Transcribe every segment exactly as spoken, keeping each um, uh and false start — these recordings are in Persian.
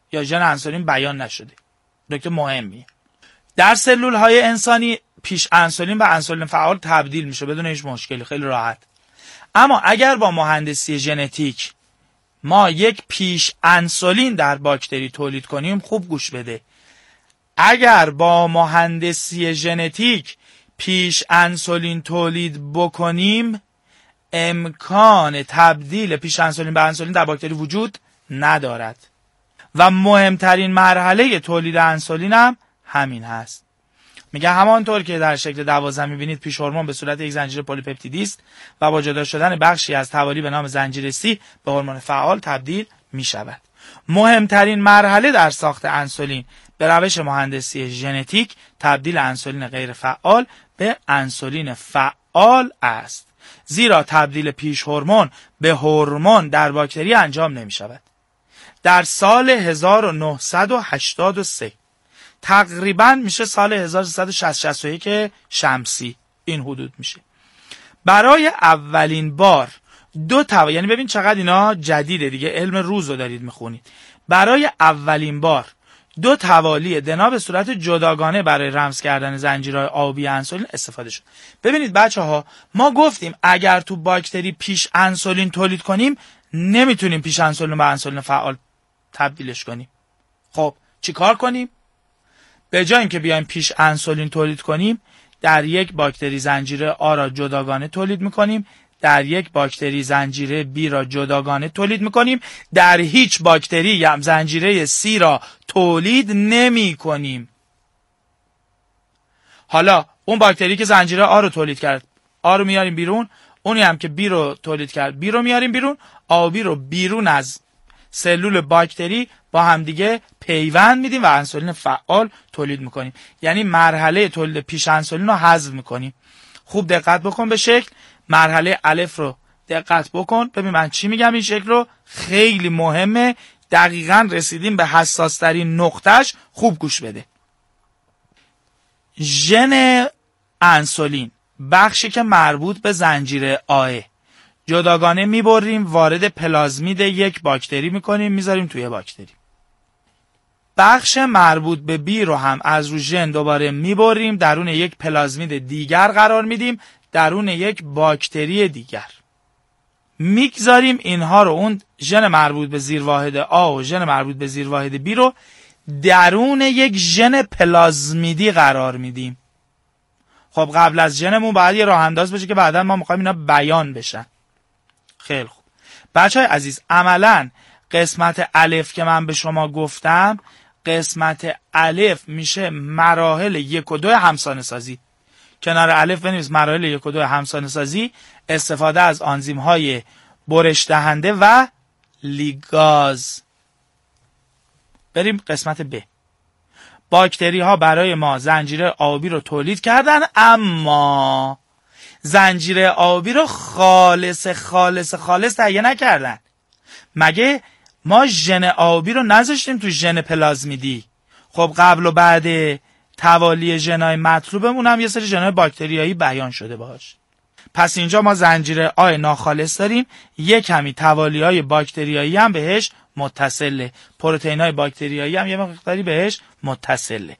یا ژن انسولین بیان نشده. نکته مهمیه. در سلول های انسانی پیش انسولین به انسولین فعال تبدیل میشه بدون هیچ مشکلی، خیلی راحت. اما اگر با مهندسی ژنتیک ما یک پیش انسولین در باکتری تولید کنیم، خوب گوش بده، اگر با مهندسی ژنتیک پیش انسولین تولید بکنیم، امکان تبدیل پیش انسولین به انسولین در باکتری وجود ندارد و مهمترین مرحله تولید انسولین هم همین هست. میگه همانطور که در شکل دوازده میبینید پیش هورمون به صورت یک زنجیره پلیپپتیدی است و با جدا شدن بخشی از توالی به نام زنجیره سی به هورمون فعال تبدیل میشود. مهمترین مرحله در ساخت انسولین به روش مهندسی ژنتیک تبدیل انسولین غیر فعال به انسولین فعال است، زیرا تبدیل پیش هورمون به هورمون در باکتری انجام نمی شود. در سال هزار و نهصد و هشتاد و سه تقریبا میشه سال هزار و سیصد و شصت شصت و یک شمسی، این حدود میشه، برای اولین بار دو تا، یعنی ببین چقدر اینا جدیده دیگه، علم روز رو دارید میخونید، برای اولین بار دو توالی دنا به صورت جداگانه برای رمز کردن زنجیرهای آبی انسولین استفاده شد. ببینید بچه ها، ما گفتیم اگر تو باکتری پیش انسولین تولید کنیم نمیتونیم پیش انسولین به انسولین فعال تبدیلش کنیم. خب چی کار کنیم؟ به جای اینکه بیایم پیش انسولین تولید کنیم، در یک باکتری زنجیره آ را جداگانه تولید میکنیم، در یک باکتری زنجیره بی را جداگانه تولید میکنیم، در هیچ باکتری هم زنجیره سی را تولید نمی کنیم. حالا اون باکتری که زنجیره آ رو تولید کرد، آ رو میاریم بیرون، اونی هم که بی رو تولید کرد، بی رو میاریم بیرون، آ و بی رو بیرون از سلول باکتری با همدیگه پیوند میدیم و انسولین فعال تولید میکنیم. یعنی مرحله تولید پیش انسولین رو حذف میکنیم. خوب دقت بکن به شکل، مرحله الف رو دقت بکن، ببین من چی میگم، این شکل رو خیلی مهمه، دقیقاً رسیدیم به حساس ترین نقطهش، خوب گوش بده. ژن انسولین بخشی که مربوط به زنجیره آه جداگانه میبریم، وارد پلازمید یک باکتری میکنیم، میذاریم توی باکتری. بخش مربوط به بی رو هم از رو ژن دوباره میبریم، درون یک پلازمید دیگر قرار میدیم، درون یک باکتری دیگر میگذاریم اینها رو، اون ژن مربوط به زیرواحد آ و ژن مربوط به زیرواحد بی رو درون یک ژن پلازمیدی قرار میدیم. خب قبل از ژنمون باید یه راه انداز بشه که بعدا ما میخوایم اینا بیان بشن. خیلی خوب بچهای عزیز، عملا قسمت الف که من به شما گفتم، قسمت الف میشه مراحل یک و دو همسانه سازی. کنار الف بنویس مراحل یک و دو همسانه سازی، استفاده از آنزیم های برش دهنده و لیگاز. بریم قسمت ب. باکتری ها برای ما زنجیره آبی رو تولید کردن، اما زنجیره آبی رو خالص خالص خالص تهیه نکردن. مگه ما ژن آبی رو نذاشتیم تو ژن پلازمیدی؟ خب قبل و بعد توالی ژنای مطلوبمون هم یه سری ژنای باکتریایی بیان شده باش. پس اینجا ما زنجیره آ ناخالص داریم، یک کمی توالی های باکتریایی هم بهش متصله، پروتئین های باکتریایی هم یه مقداری بهش متصله.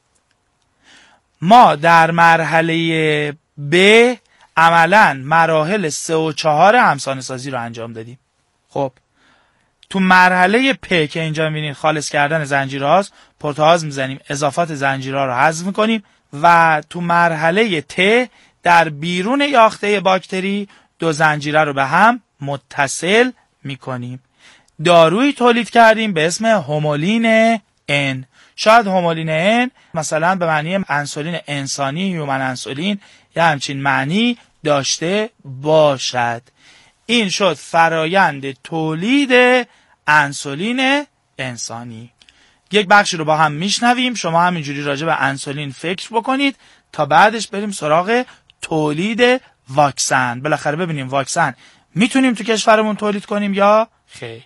ما در مرحله ب عملا مراحل سه و چهار همسانه سازی رو انجام دادیم. خب تو مرحله پ که اینجا میبینید خالص کردن زنجیره هاست، پروتئاز میزنیم، اضافات زنجیره ها رو حذف میکنیم و تو مرحله ت در بیرون یاخته باکتری دو زنجیره رو به هم متصل میکنیم. دارویی تولید کردیم به اسم هومولین N. شاید هومولین N مثلا به معنی انسولین انسانی، هیومن انسولین، یا همچین معنی داشته باشد. این شد فرایند تولید انسولین انسانی. یک بخشی رو با هم میشنویم، شما همینجوری راجع به انسولین فکر بکنید تا بعدش بریم سراغ تولید واکسن. بالاخره ببینیم واکسن میتونیم تو کشورمون تولید کنیم یا خیر.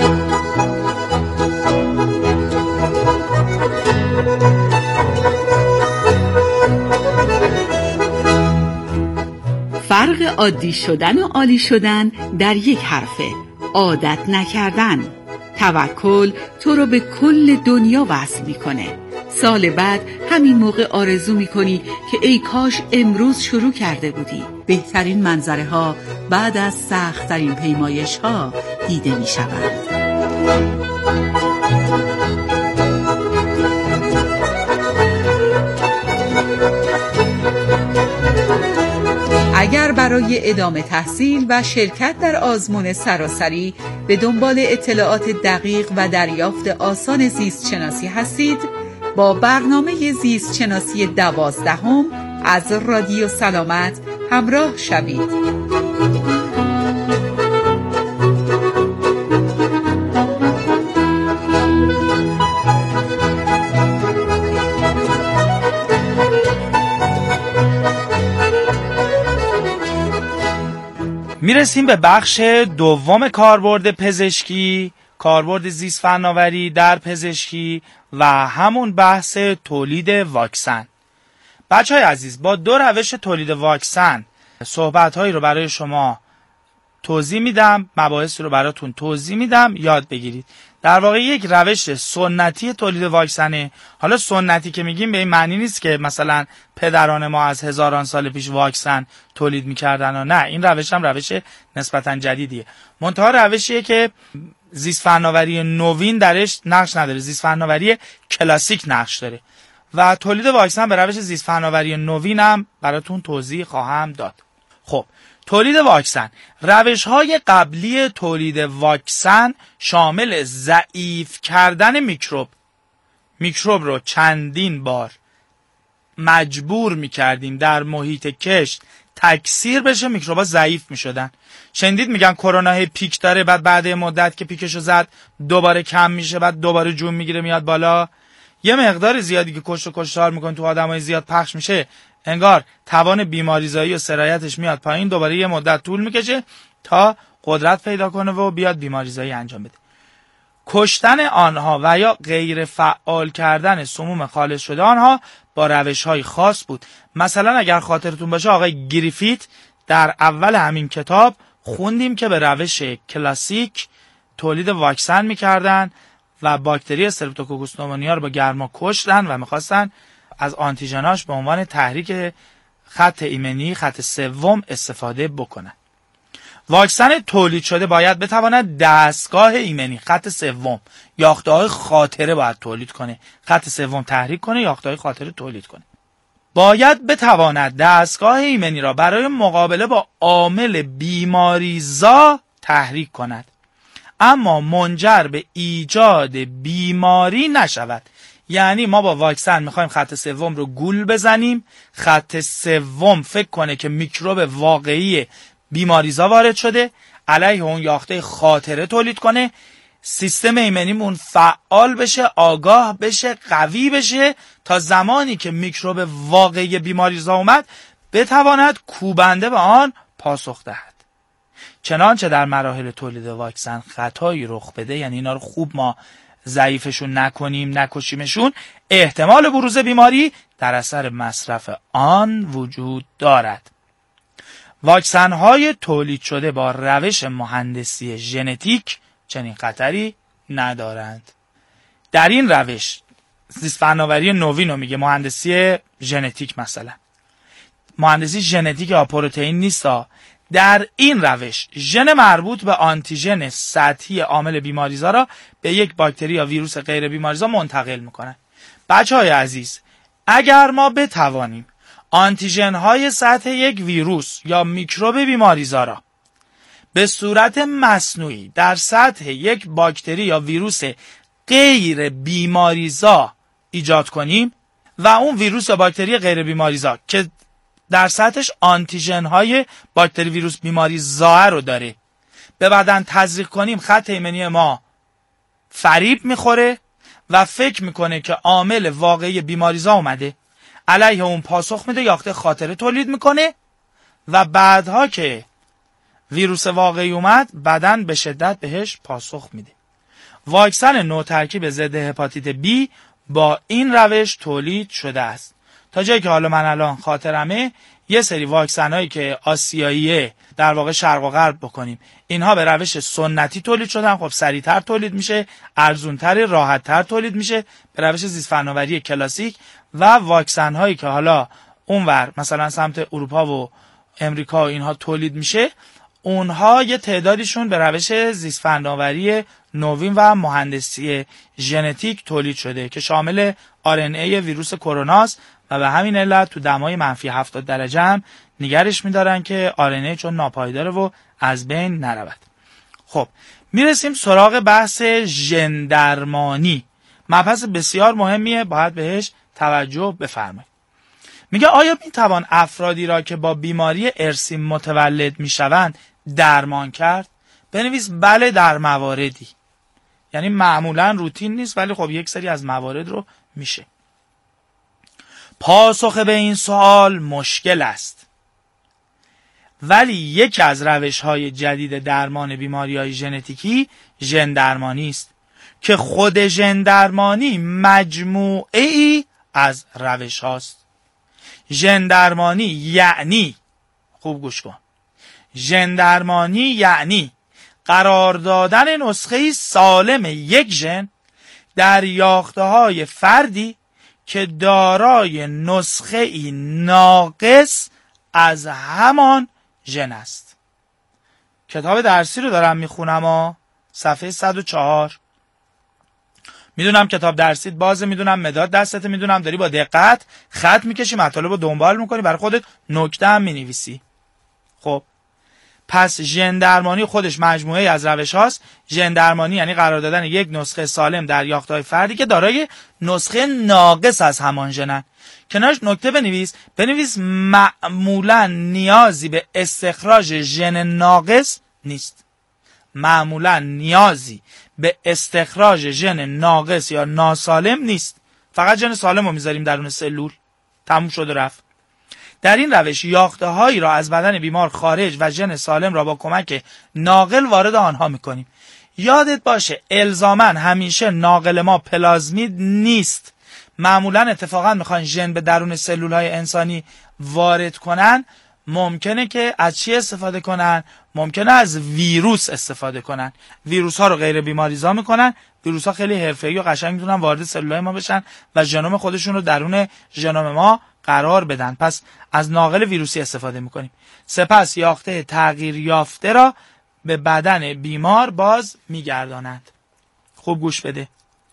فرق عادی شدن و عالی شدن در یک حرفه. عادت نکردن. توکل تو رو به کل دنیا وصل میکنه. سال بعد همین موقع آرزو میکنی که ای کاش امروز شروع کرده بودی. بهترین منظره ها بعد از سخت‌ترین پیمایش ها دیده میشوند. اگر برای ادامه تحصیل و شرکت در آزمون سراسری به دنبال اطلاعات دقیق و دریافت آسان زیست شناسی هستید، با برنامه زیست شناسی دوازدهم از رادیو سلامت همراه شوید. میرسیم به بخش دوم کاربرد پزشکی، کاربرد زیست فناوری در پزشکی و همون بحث تولید واکسن. بچه های عزیز، با دو روش تولید واکسن صحبت هایی رو برای شما توضیح میدم، مباحث رو براتون توضیح میدم یاد بگیرید. در واقع یک روش سنتی تولید واکسنه. حالا سنتی که میگیم به این معنی نیست که مثلا پدران ما از هزاران سال پیش واکسن تولید میکردن و نه، این روش هم روش نسبتا جدیدیه. منتها روشیه که زیست فناوری نوین درش نقش نداره، زیست فناوری کلاسیک نقش داره و تولید واکسن به روش زیست فناوری نوین هم براتون توضیح خواهم داد. خب تولید واکسن، روش‌های قبلی تولید واکسن شامل ضعیف کردن میکروب. میکروب رو چندین بار مجبور میکردیم در محیط کشت تکثیر بشه، میکروبا ضعیف میشدن. شنیدید میگن کرونا پیک داره، بعد بعد مدت که پیکشو زد دوباره کم میشه، بعد دوباره جون میگیره میاد بالا. یه مقدار زیادی که کشت و کشتار میکنه تو آدمای زیاد پخش میشه، انگار توان بیماریزایی و سرایتش میاد پایین، دوباره یه مدت طول میکشه تا قدرت پیدا کنه و بیاد بیماریزایی انجام بده. کشتن آنها و یا غیر فعال کردن سموم خالص شده آنها با روش‌های خاص بود. مثلا اگر خاطرتون باشه آقای گریفیت در اول همین کتاب خوندیم که به روش کلاسیک تولید واکسن میکردن و باکتری استرپتوکوکوس نومونیا رو با گرما کشتن و میخواستن از آنتیژناش به عنوان تحریک خط ایمنی خط سوم استفاده بکنن. واکسن تولید شده باید بتواند دستگاه ایمنی خط سوم یافته‌های خاطره باید تولید کنه، خط سوم تحریک کنه، یافته‌های خاطره تولید کنه. باید بتواند دستگاه ایمنی را برای مقابله با عامل بیماریزا تحریک کند، اما منجر به ایجاد بیماری نشود. یعنی ما با واکسن میخوایم خط سوم رو گول بزنیم، خط سوم فکر کنه که میکروب واقعی بیماریزا وارد شده، علیه اون یاخته خاطره تولید کنه، سیستم ایمنیمون فعال بشه، آگاه بشه، قوی بشه، تا زمانی که میکروب واقعی بیماریزا اومد بتواند کوبنده به آن پاسخ دهد. چنانچه در مراحل تولید واکسن خطایی رخ بده، یعنی اینا رو خوب ما ضعیفشون نکنیم، نکشیمشون، احتمال بروز بیماری در اثر مصرف آن وجود دارد. واکسن های تولید شده با روش مهندسی ژنتیک چنین خطری ندارند. در این روش زیست فناوری نوین رو میگه مهندسی ژنتیک، مثلا مهندسی ژنتیک ها پروتئین نیست ها. در این روش ژن مربوط به آنتیژن سطحی عامل بیماریزا را به یک باکتری یا ویروس غیر بیماریزا منتقل میکنن. بچه های عزیز، اگر ما بتوانیم آنتیژن های سطح یک ویروس یا میکروب بیماریزا را به صورت مصنوعی در سطح یک باکتری یا ویروس غیر بیماریزا ایجاد کنیم و اون ویروس یا باکتری غیر بیماریزا که در سطحش آنتیژن های باکتری ویروس بیماریزا رو داره به بدن تزریق کنیم، خط ایمنی ما فریب میخوره و فکر میکنه که عامل واقعی بیماریزا اومده، علیه اون پاسخ میده، یاخته خاطره تولید میکنه و بعدها که ویروس واقعی اومد بدن به شدت بهش پاسخ میده. واکسن نو ترکیب ضد هپاتیت بی با این روش تولید شده است. تا جایی که حالا من الان خاطرمه یه سری واکسن هایی که آسیاییه در واقع شرق و غرب بکنیم، اینها به روش سنتی تولید شدن، خب سریعتر تولید میشه، ارزونتر، راحتتر تولید میشه به روش زیست فناوری کلاسیک. و واکسن هایی که حالا اونور مثلا سمت اروپا و امریکا و اینها تولید میشه، اونها یه تعدادیشون به روش زیست فناوری نوین و مهندسی ژنتیک تولید شده که شامل آر ان ای ویروس کروناست و به همین علت تو دمای منفی هفتاد درجه هم نگرش میدارن که آر ان ای چون ناپایداره و از بین نرود. خب میرسیم سراغ بحث ژن درمانی. مبحث بسیار مهمیه، باید بهش توجه بفرمایید. میگه آیا میتوان افرادی را که با بیماری ارثی متولد میشوند درمان کرد؟ بنویس بله در مواردی. یعنی معمولا روتین نیست ولی خب یک سری از موارد رو میشه. پاسخ به این سوال مشکل است. ولی یکی از روش‌های جدید درمان بیماری‌های ژنتیکی ژن درمانی است که خود ژن درمانی مجموعه‌ای از روش هاست. ژن درمانی یعنی، خوب گوش کن، ژن درمانی یعنی قرار دادن نسخه سالم یک ژن در یافته‌های فردی که دارای نسخه ناقص از همان ژن است. کتاب درسی رو دارم میخونم ها، صفحه صد و چهار. میدونم کتاب درسیت بازه، میدونم مداد دستت، میدونم داری با دقت خط میکشی، مطالب رو دنبال میکنی، برای خودت نکته هم مینویسی. خب پس ژن درمانی خودش مجموعه از روش هاست. ژن درمانی یعنی قرار دادن یک نسخه سالم در یافته‌های فردی که دارای نسخه ناقص از همان ژنن. کنارش نکته بنویس، بنویس معمولا نیازی به استخراج ژن ناقص نیست. معمولا نیازی به استخراج ژن ناقص یا ناسالم نیست، فقط ژن سالم رو میذاریم درون سلول، تموم شد و رفت. در این روش یاخته هایی را از بدن بیمار خارج و ژن سالم را با کمک ناقل وارد آنها میکنیم. یادت باشه الزاما همیشه ناقل ما پلازمید نیست. معمولا اتفاقا میخوان ژن به درون سلول های انسانی وارد کنن، ممکنه که از چی استفاده کنن؟ ممکنه از ویروس استفاده کنن. ویروس ها رو غیر بیماریزا میکنن. ویروس ها خیلی حرفه‌ای و قشنگ میتونن وارد سلولای ما بشن و ژنوم خودشون رو درون ژنوم ما قرار بدن. پس از ناقل ویروسی استفاده میکنیم. سپس یاخته تغییر یافته را به بدن بیمار باز میگردانند. خوب گوش بده.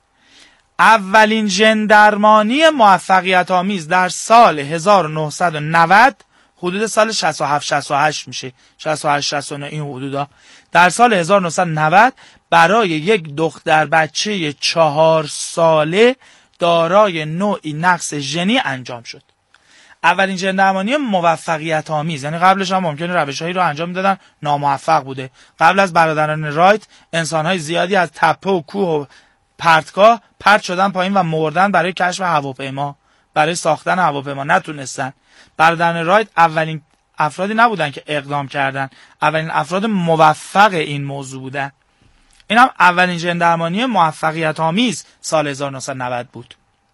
اولین ژن درمانی موفقیت آمیز در سال هزار و نهصد و نود، حدود سال شصت و هفت شصت و هشت میشه، شصت و هشت شصت و نه این حدودا، در سال هزار و نهصد و نود برای یک دختر بچه چهار ساله دارای نوعی نقص ژنی انجام شد. اولین ژن درمانی موفقیت آمیز، یعنی قبلش هم ممکنه روش‌هایی رو انجام میدادن ناموفق بوده. قبل از برادران رایت انسان‌های زیادی از تپه و کوه و پرتگاه پرت شدن پایین و مردن برای کشف هواپیما، برای ساختن هواپیما نتونستن. برادران رایت اولین افرادی نبودن که اقدام کردن، اولین افراد موفق این موضوع بودن. این هم اولین ژن درمانی موفقیت آمیز سال هزار و نهصد و نود بود.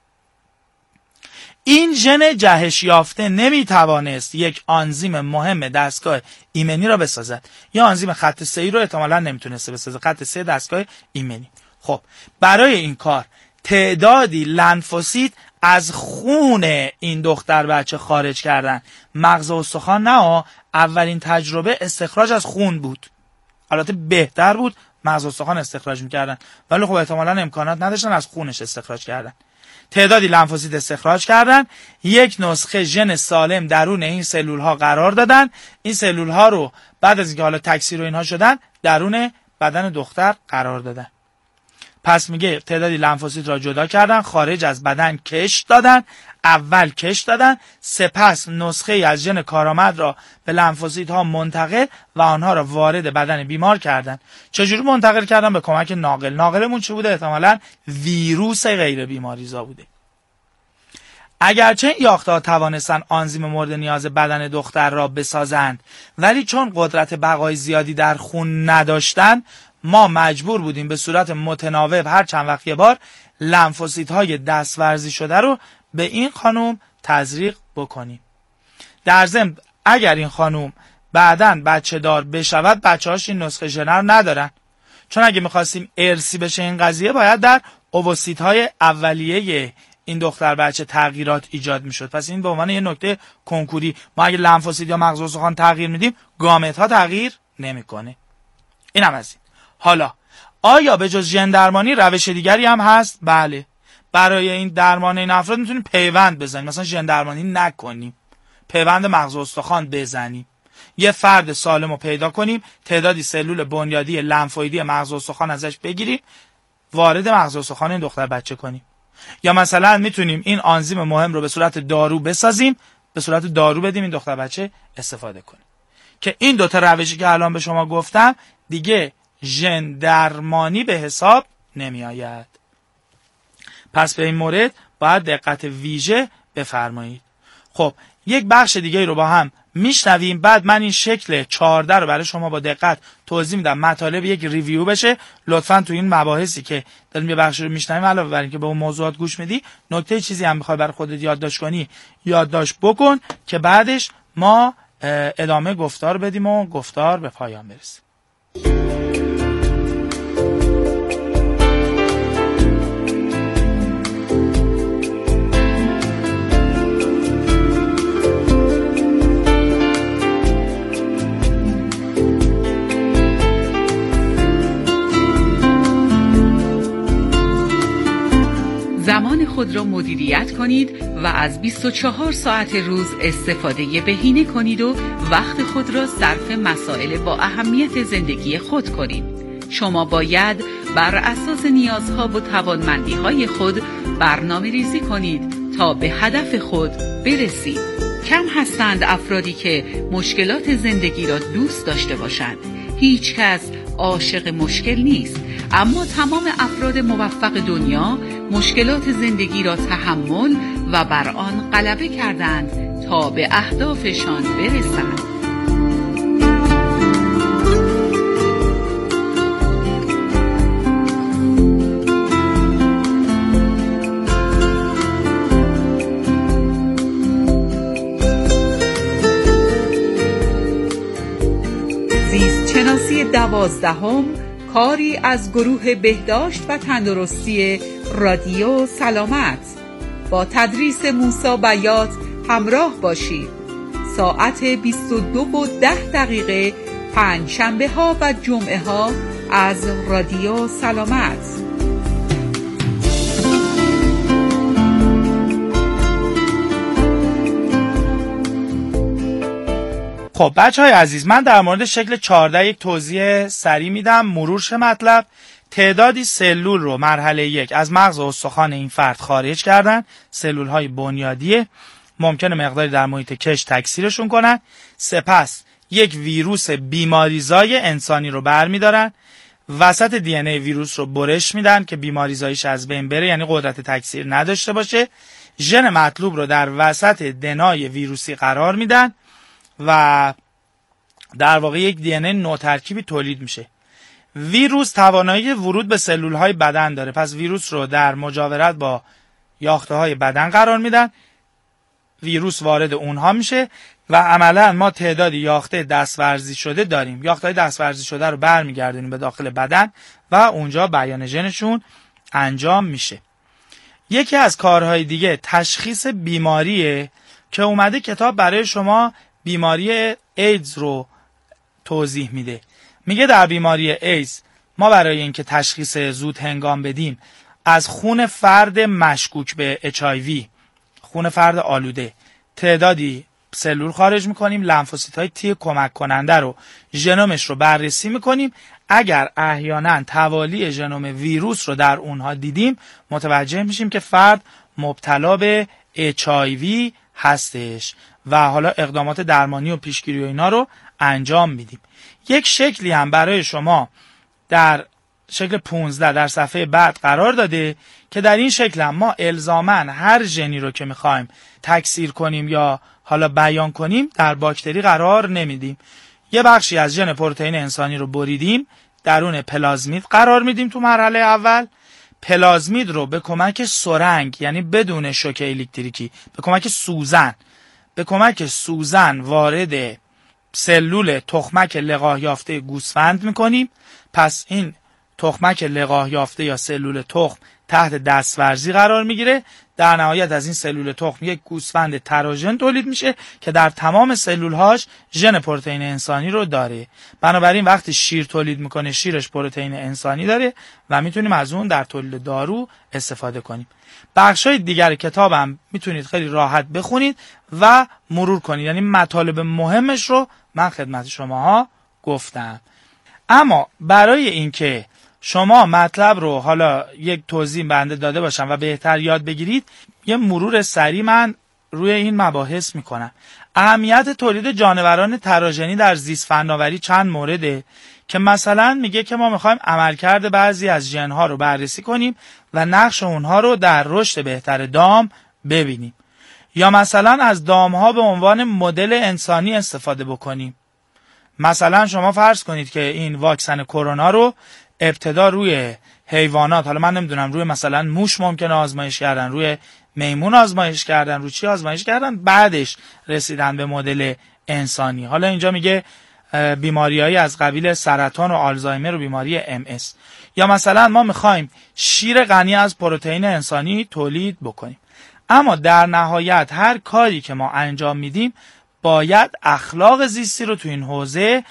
این ژن جهش یافته نمیتوانست یک آنزیم مهم دستگاه ایمنی را بسازد. یا آنزیم خط سه‌ای رو احتمالاً نمیتونسته بسازه، خط سه دستگاه ایمنی. خب برای این کار تعدادی لنفوسیت از خون این دختر بچه خارج کردن. مغز و استخوان نه، اولین تجربه استخراج از خون بود. البته بهتر بود مغز و استخوان استخراج میکردن، ولی خب احتمالاً امکانات نداشتن از خونش استخراج کردن. تعدادی لنفوسیت استخراج کردن، یک نسخه ژن سالم درون این سلول ها قرار دادن. این سلول ها رو بعد از اینکه حالا تکثیر و اینها شدن درون بدن دختر قرار دادن. پس میگه تعدادی لنفوسیت را جدا کردن، خارج از بدن کش دادن. اول کش دادن، سپس نسخه از ژن کارآمد را به لنفوسیت ها منتقل و آنها را وارد بدن بیمار کردن. چجوری منتقل کردن؟ به کمک ناقل. ناقلمون چه بوده؟ احتمالاً ویروس غیر بیماریزا بوده. اگرچه این یافته‌ها توانستن آنزیم مورد نیاز بدن دختر را بسازند، ولی چون قدرت بقای زیادی در خون نداشتن، ما مجبور بودیم به صورت متناوب هر چند وقت یه بار لنفوسیت های دستورزی شده رو به این خانم تزریق بکنیم. در ضمن اگر این خانوم بعداً بچه دار بشود، بچه هاش این نسخه ژنر ندارن، چون اگه میخواستیم ارثی بشه این قضیه باید در اووسیت های اولیه این دختر بچه تغییرات ایجاد میشد. پس این به عنوان یه نکته کنکوری، ما اگه لنفوسیت یا مغز استخوان تغییر میدیم، گامت ها تغییر نمیکنه. اینم از این. حالا آیا به جز ژن درمانی روش دیگری هم هست؟ بله. برای این درمان این افراد میتونیم پیوند بزنیم، مثلا ژن درمانی نکنیم، پیوند مغز استخوان بزنیم، یه فرد سالم رو پیدا کنیم، تعدادی سلول بنیادی لنفویدی مغز استخوان ازش بگیریم، وارد مغز استخوان این دختر بچه کنیم. یا مثلا میتونیم این آنزیم مهم رو به صورت دارو بسازیم، به صورت دارو بدیم این دختر بچه استفاده کنیم. که این دوتا روشی که الان به شما گفتم دیگه ژن درمانی به حساب نمی آید. پس به این مورد باید دقت ویژه بفرمایید. خب یک بخش دیگه رو با هم میشنویم، بعد من این شکل چهارده رو برای شما با دقت توضیح میدم، مطالب یک ریویو بشه. لطفاً تو این مباحثی که داریم یه بخش رو میشنویم علاوه بر اینکه به اون موضوعات گوش میدی، نکته چیزی هم میخوای برای خودت یادداشت کنی یادداشت بکن که بعدش ما ادامه گفتار بدیم و گفتار به پایان برسه. زمان خود را مدیریت کنید و از بیست و چهار ساعت روز استفاده بهینه کنید و وقت خود را صرف مسائل با اهمیت زندگی خود کنید. شما باید بر اساس نیازها و توانمندی‌های خود برنامه ریزی کنید تا به هدف خود برسید. کم هستند افرادی که مشکلات زندگی را دوست داشته باشند. هیچ کس عاشق مشکل نیست، اما تمام افراد موفق دنیا مشکلات زندگی را تحمل و بر آن غلبه کردند تا به اهدافشان برسند. زیست شناسی دوازدهم، کاری از گروه بهداشت و تندرستی رادیو سلامت. با تدریس موسی بیات همراه باشید. ساعت بیست و دو و ده دقیقه پنج شنبه ها و جمعه ها از رادیو سلامت. خب بچه های عزیز، من در مورد شکل چهارده یک توضیح سریع میدم. مرورش مطلب: تعدادی سلول رو مرحله یک از مغز استخوان این فرد خارج کردن، سلول های بنیادیه، ممکنه مقداری در محیط کش تکثیرشون کنن. سپس یک ویروس بیماریزای انسانی رو برمیدارن، وسط دی ان ای ویروس رو برش میدن که بیماریزاییش از بین بره، یعنی قدرت تکثیر نداشته باشه. ژن مطلوب رو در وسط دنای ویروسی قرار میدن و در واقع یک دی ان ای نوترکیبی تولید میشه. ویروس توانایی ورود به سلول های بدن داره، پس ویروس رو در مجاورت با یاخته های بدن قرار میدن، ویروس وارد اونها میشه و عملا ما تعدادی یاخته دستورزی شده داریم. یاخته های دستورزی شده رو برمیگردونیم به داخل بدن و اونجا بیان ژنشون انجام میشه. یکی از کارهای دیگه تشخیص بیماریه که اومده کتاب برای شما بیماری ایدز رو توضیح میده. میگه در بیماری ایدز ما برای اینکه تشخیص زود هنگام بدیم از خون فرد مشکوک به اچ آی وی، خون فرد آلوده، تعدادی سلول خارج میکنیم، لنفوسیت های تی کمک کننده رو، ژنومش رو بررسی میکنیم. اگر احیانا توالی ژنوم ویروس رو در اونها دیدیم متوجه میشیم که فرد مبتلا به اچ آی وی هستش و حالا اقدامات درمانی و پیشگیری و اینا رو انجام میدیم. یک شکلی هم برای شما در شکل پانزده در صفحه بعد قرار داده که در این شکل هم ما الزاماً هر ژنی رو که میخوایم تکثیر کنیم یا حالا بیان کنیم در باکتری قرار نمیدیم. یه بخشی از ژن پروتئین انسانی رو بریدیم، درون پلازمید قرار میدیم تو مرحله اول. پلازمید رو به کمک سرنگ، یعنی بدون شوک الکتریکی، به کمک سوزن به کمک سوزن وارد سلول تخمک لقاح یافته گوسفند میکنیم. پس این تخمک لقاح یافته یا سلول تخم تحت دستورزی قرار میگیره. در نهایت از این سلول تخم یک گوسفند تراژن تولید میشه که در تمام سلولهاش ژن پروتئین انسانی رو داره. بنابراین وقتی شیر تولید میکنه شیرش پروتئین انسانی داره و میتونیم از اون در تولید دارو استفاده کنیم. بخشای دیگر کتابم میتونید خیلی راحت بخونید و مرور کنید، یعنی مطالب مهمش رو من خدمت شماها گفتم. اما برای اینکه شما مطلب رو حالا یک توضیح بنده داده باشم و بهتر یاد بگیرید، یه مرور سریع من روی این مباحث میکنم. اهمیت تولید جانوران تراژنی در زیست فناوری چند مورده که مثلا میگه که ما میخوایم عملکرد بعضی از ژن‌ها رو بررسی کنیم و نقش اونها رو در رشد بهتر دام ببینیم، یا مثلا از دامها به عنوان مدل انسانی استفاده بکنیم. مثلا شما فرض کنید که این واکسن کرونا رو ابتدا روی حیوانات، حالا من نمیدونم روی مثلا موش ممکنه آزمایش کردن، روی میمون آزمایش کردن، روی چی آزمایش کردن، بعدش رسیدن به مدل انسانی. حالا اینجا میگه بیماریایی از قبیل سرطان و آلزایمر و بیماری ام اس. یا مثلا ما میخوایم شیر غنی از پروتئین انسانی تولید بکنیم. اما در نهایت هر کاری که ما انجام میدیم باید اخلاق زیستی رو تو این حوزه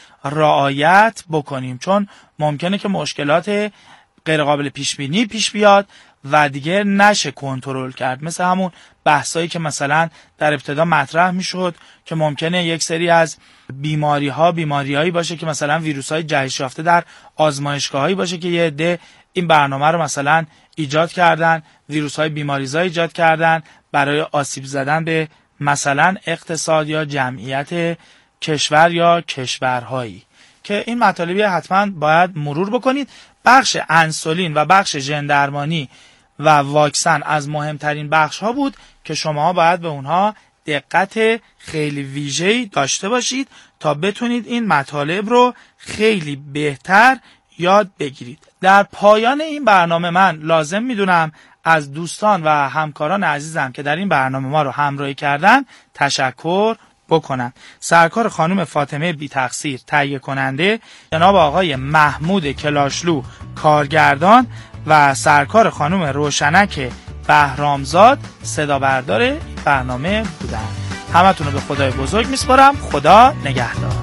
رعایت بکنیم، چون ممکنه که مشکلات غیر قابل پیش بینی پیش بیاد و دیگه نشه کنترل کرد. مثل همون بحثایی که مثلا در ابتدا مطرح میشد که ممکنه یک سری از بیماری ها بیماریایی باشه که مثلا ویروس های جهش یافته در آزمایشگاهایی باشه که یه عده این برنامه رو مثلا ایجاد کردن، ویروس های بیماریزا ایجاد کردن برای آسیب زدن به مثلا اقتصاد یا جمعیت کشور یا کشورهایی، که این مطالبی حتما باید مرور بکنید. بخش انسولین و بخش ژن درمانی و واکسن از مهمترین بخش ها بود که شما باید به اونها دقت خیلی ویژه‌ای داشته باشید تا بتونید این مطالب رو خیلی بهتر یاد بگیرید. در پایان این برنامه من لازم میدونم از دوستان و همکاران عزیزم که در این برنامه ما رو همراهی کردن تشکر بکنم. سرکار خانم فاطمه بی تقصیر تهیه کننده، جناب آقای محمود کلاشلو کارگردان و سرکار خانم روشنک بهرامزاد صدا بردار این برنامه بودن. همتون رو به خدای بزرگ میسپارم. خدا نگهدار.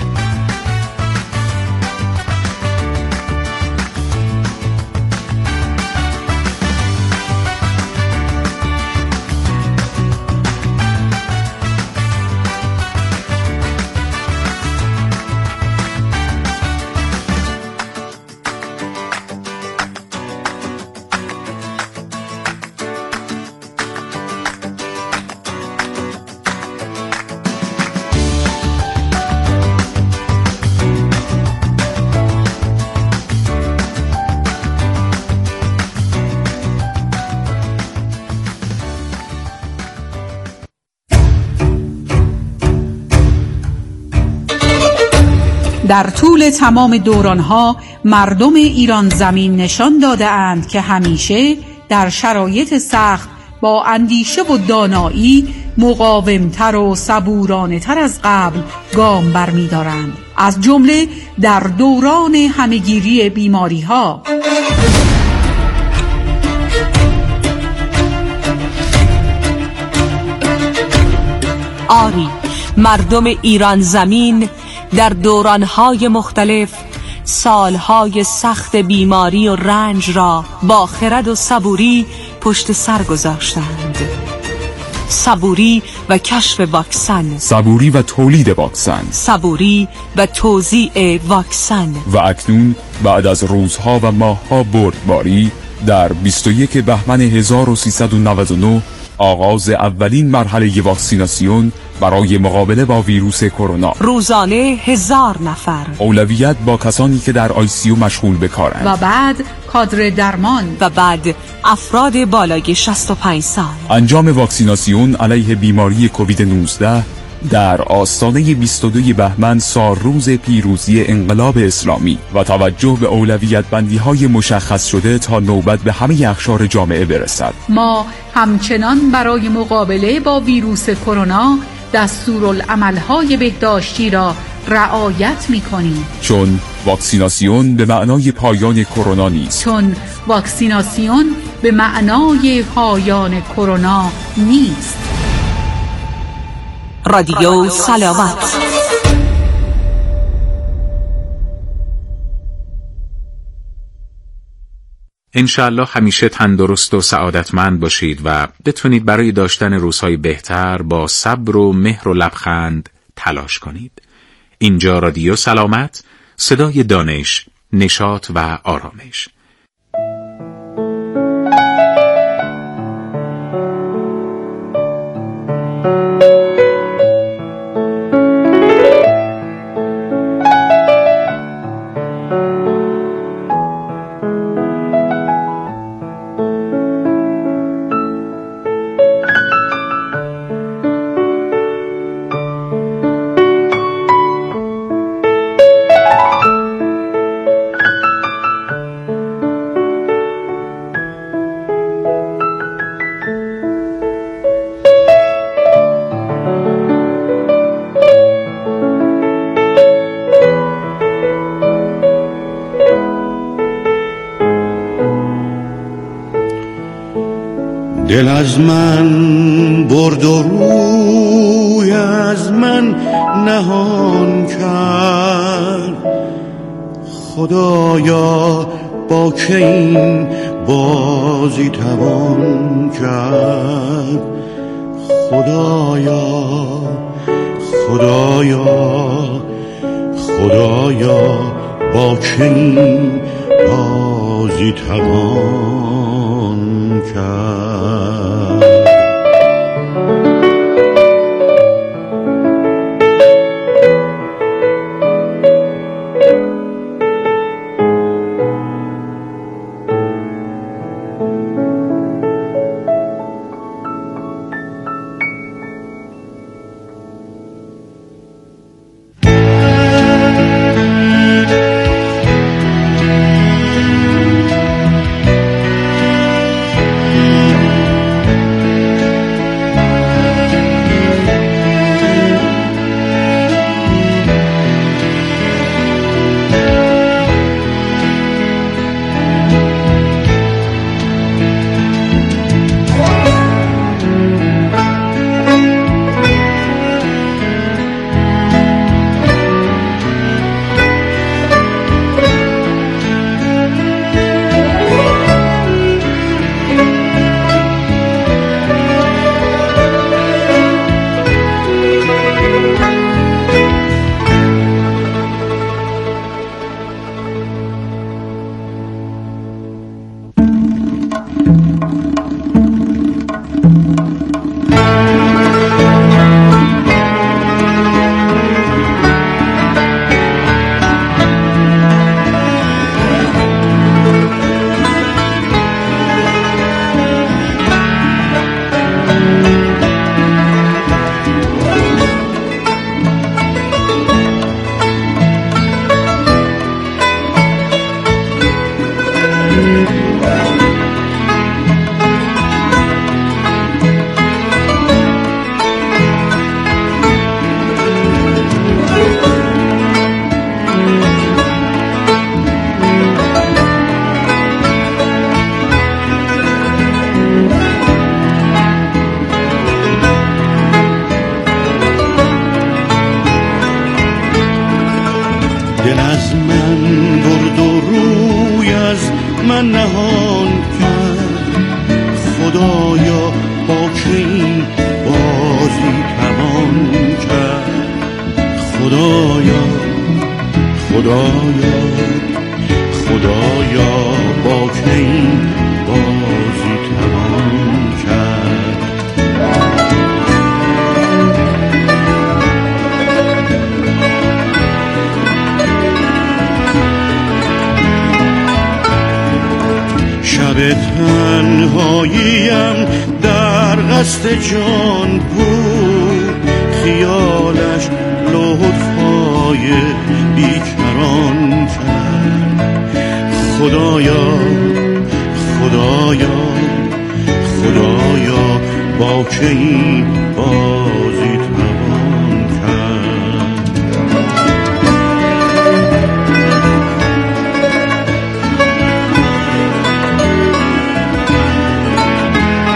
در طول تمام دورانها مردم ایران زمین نشان داده اند که همیشه در شرایط سخت با اندیشه و دانایی مقاومتر و صبورانه تر از قبل گام برمی دارند، از جمله در دوران همهگیری بیماری ها. آری، مردم ایران زمین در دورانهای مختلف سالهای سخت بیماری و رنج را با خرد و صبوری پشت سر گذاشتند. صبوری و کشف واکسن، صبوری و تولید واکسن، صبوری و توزیع واکسن، و اکنون بعد از روزها و ماهها بردباری در بیست و یک بهمن هزار و سیصد و نود و نه آغاز اولین مرحله واکسیناسیون برای مقابله با ویروس کرونا. روزانه هزار نفر. اولویت با کسانی که در آی سی یو مشغول به کارند. و بعد کادر درمان. و بعد افراد بالای شصت و پنج سال. انجام واکسیناسیون علیه بیماری کووید نوزده در آستانه بیست و دو بهمن سالروز پیروزی انقلاب اسلامی و توجه به اولویت بندی های مشخص شده تا نوبت به همه اقشار جامعه برسد. ما همچنان برای مقابله با ویروس کرونا دستورالعمل‌های بهداشتی را رعایت می‌کنیم. چون واکسیناسیون به معنای پایان کرونا نیست. چون واکسیناسیون به معنای پایان کرونا نیست. رادیو سلامت. انشاءالله همیشه تندرست و سعادتمند باشید و بتونید برای داشتن روزهای بهتر با صبر و مهر و لبخند تلاش کنید. اینجا رادیو سلامت، صدای دانش، نشاط و آرامش. دل از من برد و روی از من نهان کرد، خدایا با که این بازی توان کرد. خدایا خدایا خدایا با که این بازی توان کرد. دل از من برد و روی از من نهان کرد، خدایا با که این بازی توان کرد. خدایا خدایا خدایا با که این بازی توان کرد. شب تنهاییم در قصد جان بود، خیالش لطفای بیکران کرد. خدایا خدایا خدایا با که این با